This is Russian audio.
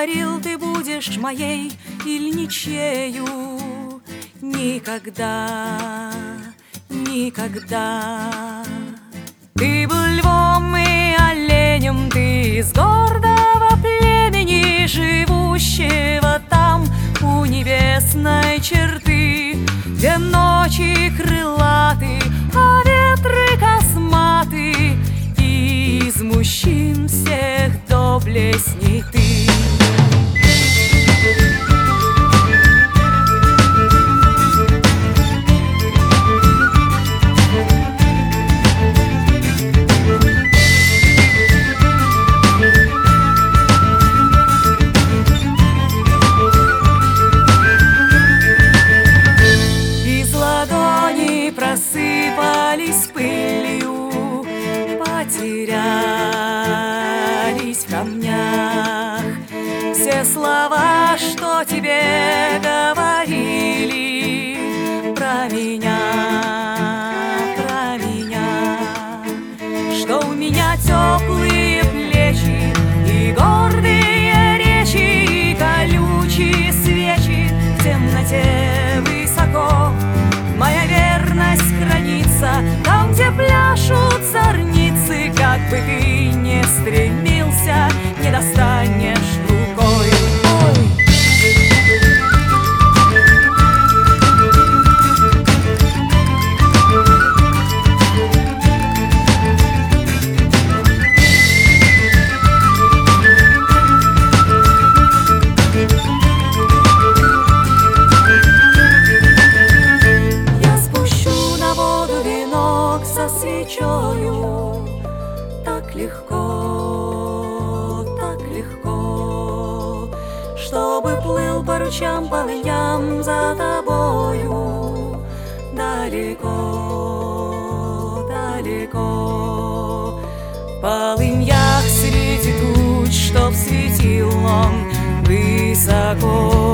говорил, ты будешь моей или ничею. Никогда, никогда. Ты был львом и оленем, ты из гордого племени, живущего там у небесной черты, где ночи крылаты, а ветры косматы, и из мужчин всех доблестней ты. Просыпались пылью, потерялись в камнях все слова, что тебе говорили про меня, что у меня теплые плечи и гордые речи, и колючие свечи в темноте высоко. Моя верность хранится там, где пляшут зорницы. Как бы ты ни стремился, не достанешь рукой. Со свечою так легко, чтобы плыл по ручьям, полыньям за тобою далеко, далеко. В полыньях среди туч, чтоб светил он высоко.